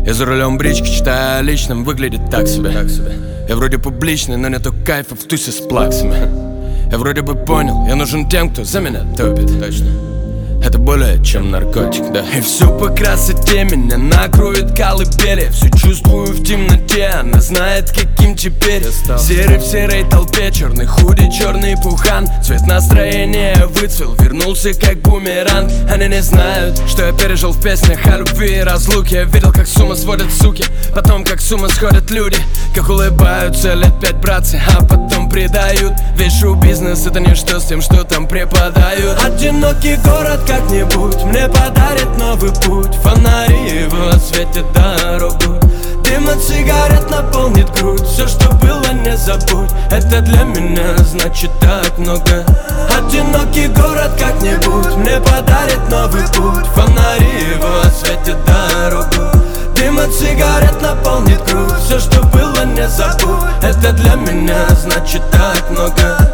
Я за рулем брички, читаю о личном, выглядит так себе. Я вроде публичный, но нету кайфа в тусе с плаксами. Я вроде бы понял, я нужен тем, кто за меня топит. Точно. Это более чем наркотик, да. И все по красоте меня накроет колыбели. Все чувствую в темноте, она знает, каким теперь. Серый в серой толпе, черный худи, черный пухан. Цвет настроения выцвел, вернулся как бумеранг. Они не знают, что я пережил в песнях о любви и разлуке. Я видел, как с ума сводят суки, потом как с ума сходят люди. Как улыбаются лет 5 братцы, а потом предают. Весь шоу-бизнес это ничто с тем, что там преподают. Одинокий город как-нибудь мне подарит новый путь. Фонари его осветят дорогу. Дым от сигарет наполнит грудь. Все, что было, не забудь. Это для меня значит так много. Одинокий город как-нибудь мне подарит новый путь. Фонари его осветят дорогу. Дым от сигарет наполнит грудь. Все, что было, не забудь. Это для меня значит так много.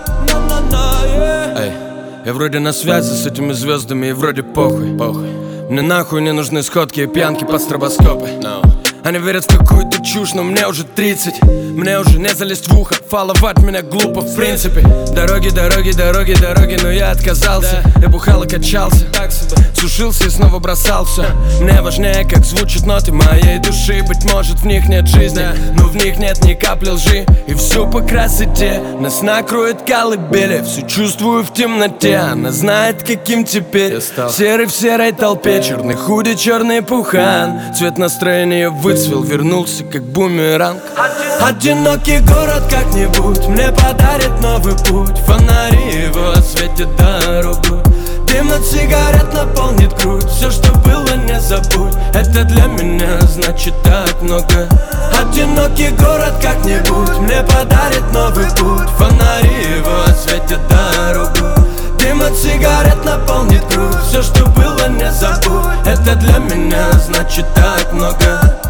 Я вроде на связи с этими звездами и вроде похуй. Мне нахуй не нужны сходки и пьянки под стробоскопы. Они верят в какую-то чушь, но мне уже 30. Мне уже не залезть в ухо, фолловать меня глупо в принципе. Дороги, дороги, дороги, дороги, но я отказался. Я бухал и качался, сушился и снова бросал все. Мне важнее, как звучат ноты моей души. Быть может, в них нет жизни, но в них нет ни капли лжи. И все по красоте нас накроет колыбели. Все чувствую в темноте, она знает, каким теперь. Серый в серой толпе, черный худи, черный пухан. Цвет настроения выцвел, вернулся как бумеранг. Одинокий город как-нибудь мне подарит новый путь. Фонари его осветят дорогу. Дым от сигарет наполнит грудь. Все, что было, не забудь. Это для меня значит так много. Одинокий город как-нибудь мне подарит новый путь. Фонари его осветят дорогу. Дым от сигарет наполнит грудь. Все, что было, не забудь. Это для меня значит так много.